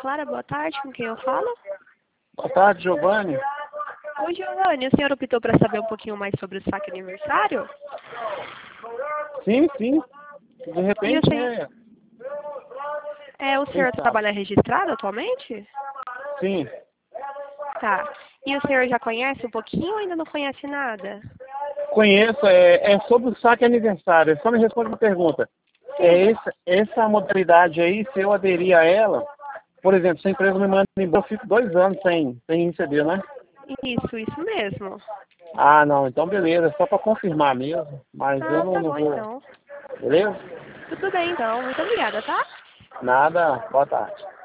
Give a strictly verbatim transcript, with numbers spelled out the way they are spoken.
Clara, boa tarde, com quem eu falo? Boa tarde, Giovanni. Oi, Giovanni, o senhor optou para saber um pouquinho mais sobre o saque aniversário? Sim, sim. De E repente, o senhor, né? é, o Quem senhor sabe? trabalha registrado atualmente? Sim. Tá. E o senhor já conhece um pouquinho ou ainda não conhece nada? Conheço, é, é sobre o saque aniversário. Só me responde uma pergunta. É essa, essa modalidade aí, se eu aderir a ela, por exemplo, se a empresa me manda embora, eu fico dois anos sem, sem receber, né? Isso, isso mesmo. Ah, não, então beleza, é só para confirmar mesmo. Mas eu Ah, não, tá não bom vou. então. Beleza? Tudo bem então, muito obrigada, tá? Nada, boa tarde.